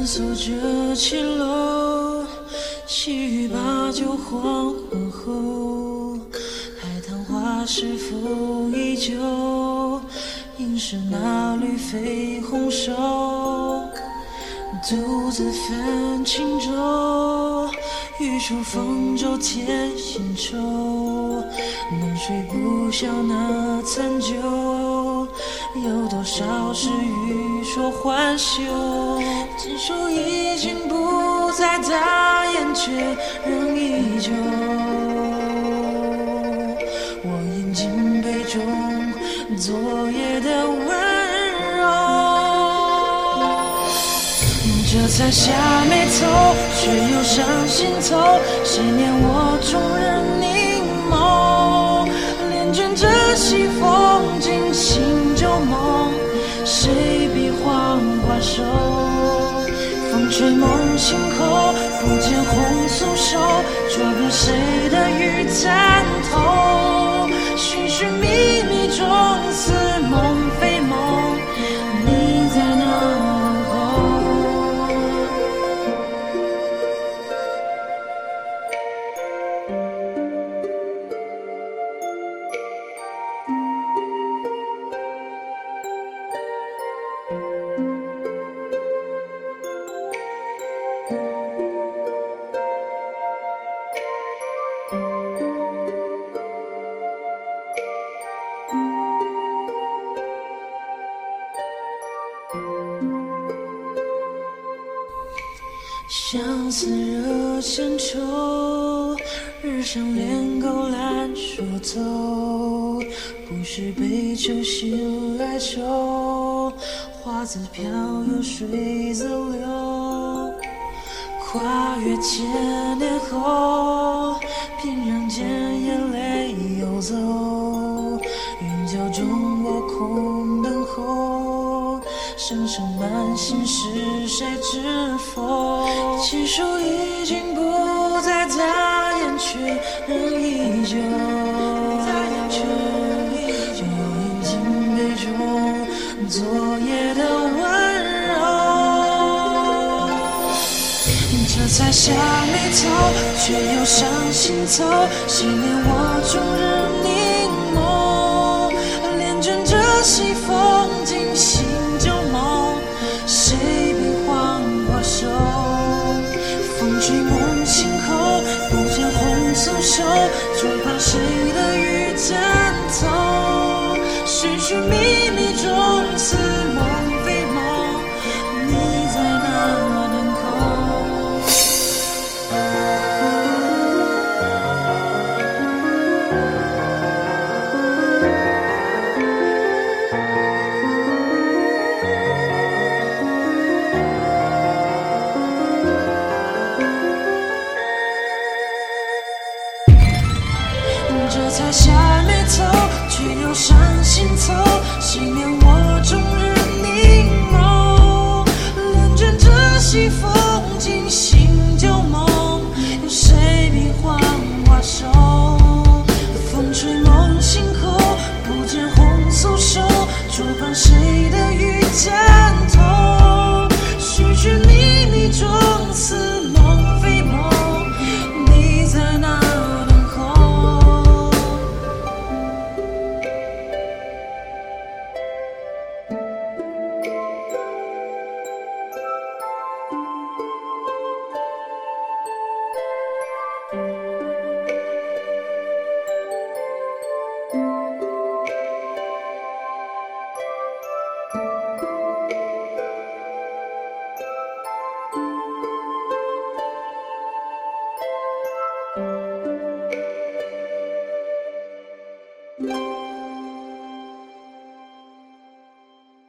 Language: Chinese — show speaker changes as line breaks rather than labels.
闪烁着起落，细雨把酒黄昏后，海棠花是否依旧？应是那缕绯红手，独自泛轻舟，欲出风舟添新愁。浓睡不消那残酒，有多少是欲说还休？锦绣已经不再大雁，却仍依旧。我饮尽杯中昨夜的温柔，这才下眉头，却又上心头。谁念我终日凝眸，恋卷着西风景，醒旧梦。谁比黄花瘦？风吹梦醒后，不见红酥手，捉不谁的玉簪头。寻寻觅觅中，似梦非梦，你在哪等候？相思惹闲愁，日上帘勾阑说走。不是悲秋醒来愁，花自飘又水自流。跨越千年后，平壤间眼泪游走。云脚中我空等候，声声满心是谁知否？情书已经不再大雁，却仍依旧。又饮尽杯中昨夜的温柔，这才下眉头，却又上心头。谁念我终日凝眸，恋卷着西风景，醒旧梦。谁比黄花瘦？风吹梦醒后，不见红酥手，只怕谁的玉簪头。寻寻觅